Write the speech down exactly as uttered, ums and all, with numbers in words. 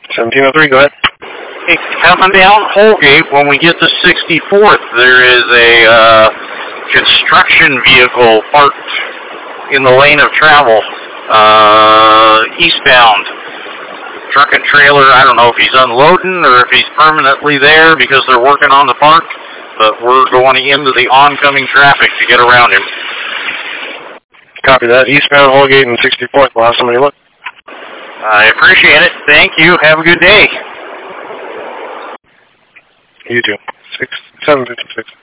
seventeen oh three, go ahead. Hey, coming down Holgate, when we get to sixty-fourth, there is a uh, construction vehicle parked in the lane of travel, uh, eastbound. Truck and trailer, I don't know if he's unloading or if he's permanently there because they're working on the park, but we're going into the oncoming traffic to get around him. Copy that. Eastbound Holgate and sixty-fourth. We'll have somebody look. I appreciate it. Thank you. Have a good day. You too. Six, seven fifty-six.